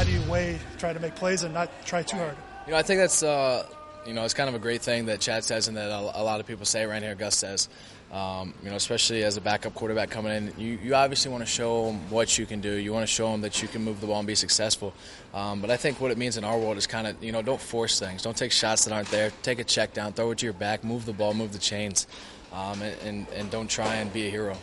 How do you weigh trying to make plays and not try too hard? I think that's it's kind of a great thing that Chad says and that a lot of people say around here. Gus says, especially as a backup quarterback coming in, you obviously want to show them what you can do. You want to show them that you can move the ball and be successful. But I think what it means in our world is kind of, don't force things. Don't take shots that aren't there. Take a check down, throw it to your back, move the ball, move the chains, and don't try and be a hero.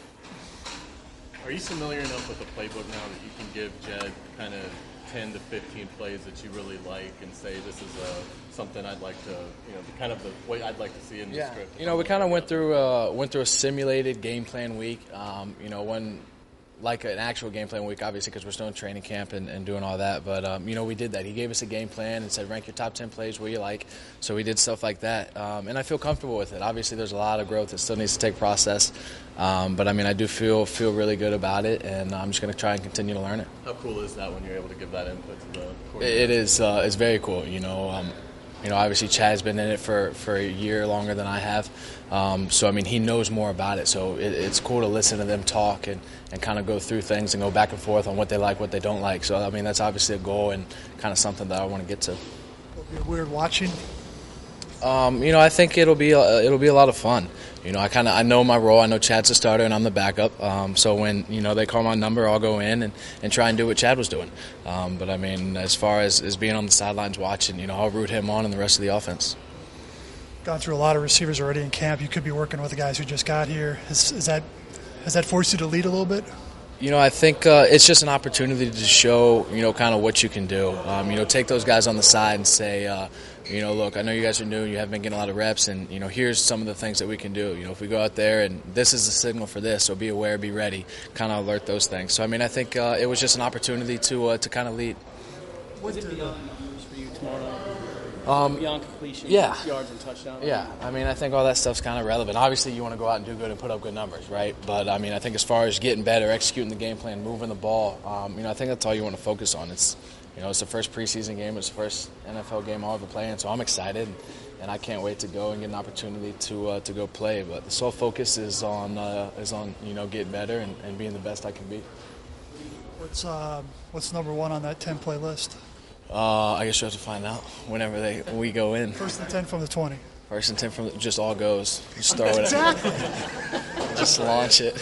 Are you familiar enough with the playbook now that you can give Jed kind of 10 to 15 plays that you really like and say this is something I'd like to, kind of the way I'd like to see in the script? We kind of went through a simulated game plan week. When like an actual game plan week, obviously, because we're still in training camp and doing all that. But, we did that. He gave us a game plan and said, rank your top 10 plays where you like. So we did stuff like that. And I feel comfortable with it. Obviously, there's a lot of growth that still needs to take process. But, I do feel really good about it, and I'm just going to try and continue to learn it. How cool is that when you're able to give that input to the coordinator? It is. It's very cool, obviously Chad's been in it for a year longer than I have. So he knows more about it. So it's cool to listen to them talk and kind of go through things and go back and forth on what they like, what they don't like. So, that's obviously a goal and kind of something that I want to get to. It'll be weird watching. I think it'll be a lot of fun. I know my role. I know Chad's the starter and I'm the backup. So when they call my number, I'll go in and try and do what Chad was doing. But as far as being on the sidelines watching, I'll root him on and the rest of the offense. Gone through a lot of receivers already in camp. You could be working with the guys who just got here. Has that forced you to lead a little bit? I think it's just an opportunity to show, kind of what you can do. Take those guys on the side and say, look, I know you guys are new, you haven't been getting a lot of reps, and, here's some of the things that we can do. If we go out there and this is the signal for this, so be aware, be ready, kind of alert those things. So, I think it was just an opportunity to kind of lead. Was it beyond numbers for you tomorrow? Beyond completion, yards and touchdowns? Yeah, I think all that stuff's kind of relevant. Obviously, you want to go out and do good and put up good numbers, right? But, I think as far as getting better, executing the game plan, moving the ball, I think that's all you want to focus on. It's the first preseason game. It's the first NFL game I'll ever play in, so I'm excited, and I can't wait to go and get an opportunity to go play. But the sole focus is on getting better and being the best I can be. What's number one on that 10-play list? I guess you have to find out whenever we go in. First and 10 from the 20. First and 10 from just all goes. Just throw it exactly. Just launch it.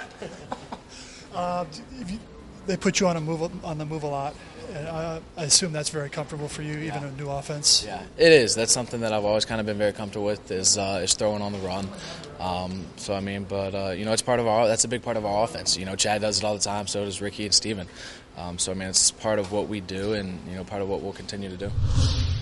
They put you on the move a lot. And I assume that's very comfortable for you, even a new offense. Yeah, it is. That's something that I've always kind of been very comfortable with is throwing on the run. It's part of that's a big part of our offense. Chad does it all the time. So does Ricky and Steven. It's part of what we do and part of what we'll continue to do.